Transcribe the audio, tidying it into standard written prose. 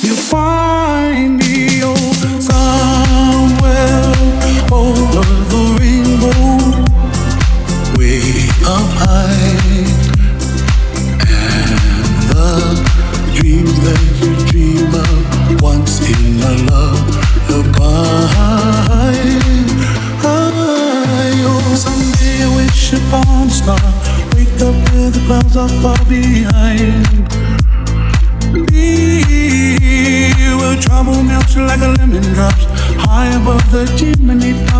You'll find me somewhere over the rainbow, way up high. And the dreams that you dream of once in a lullaby. Oh, someday I wish upon a star, wake up where the clouds are far behind. Where trouble melts like a lemon drops high above the chimney top.